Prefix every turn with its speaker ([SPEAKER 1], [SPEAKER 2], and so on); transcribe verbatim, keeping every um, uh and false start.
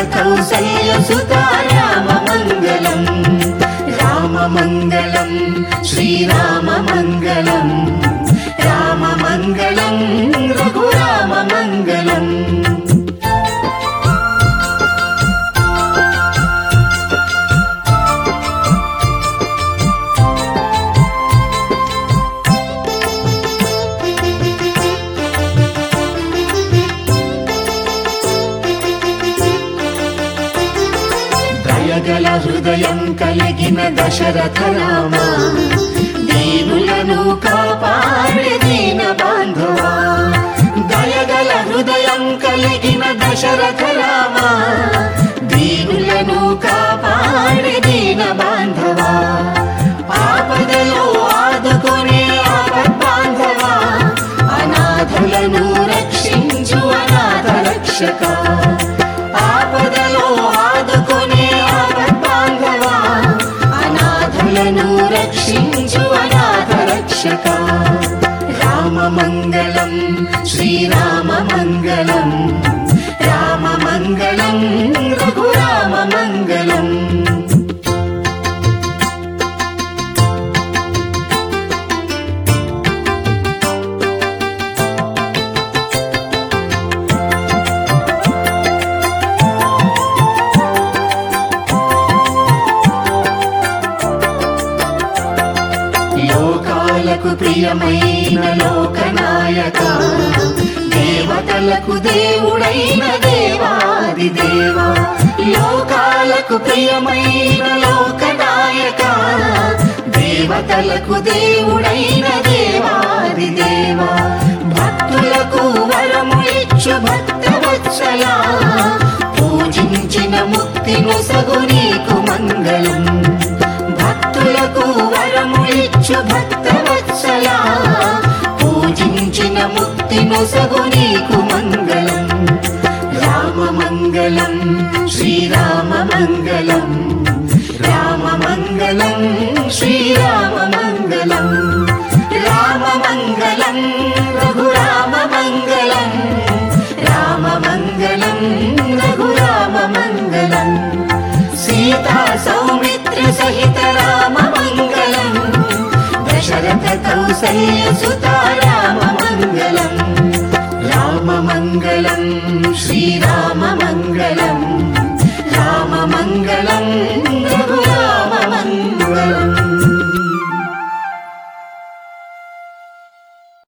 [SPEAKER 1] కౌసల్యసుతా రామమంగళం రామమంగళం శ్రీరామమంగళం రామమంగళం రఘురామమంగళం. దయగల హృదయం కలిగిన దశరథ రామ దీనులను కాపాడే దీన బాంధవా. దయగల హృదయం కలిగిన దశరథ రామ దీనులను కాపాడే దీన బాంధవా. ఆపదలో ఆదుకునే ఆపద్ బాంధవా అనాథలను రక్షించు అనాథ రక్షక. ఆపదలో ఆదుకునే ఆపద్ బాంధవా అనాథలను రక్షించు అనాథ రక్షక. రామమంగళం శ్రీరామమంగళం రామమంగళం రఘురామమంగళం. లోకాలకు ప్రియమైన లోకనాయక దేవతలకు దేవుడైన దేవాది దేవ. లోకాలకు ప్రియమైన లోకనాయక దేవతలకు దేవుడైన దేవాది దేవ. భక్తులకు వరములిచ్చు భక్తవత్సల పూజించిన ముక్తి నొసగు నీకు మంగళం. భక్తులకు వరములిచ్చు భక్తవత్సల పూజించిన ముక్తి నొసగు నీకు మంగళం. రామమంగళం శ్రీరామమంగళం రామమంగళం శ్రీరామమంగళం. రామమంగళం రఘురామమంగళం రామమంగళం రఘురామమంగళం. సీతా సౌమిత్ర సహిత రామమంగళం దశరథ కౌసల్యసుతా రామమంగళం రామమంగళం శ్రీరామమంగళం రామమంగళం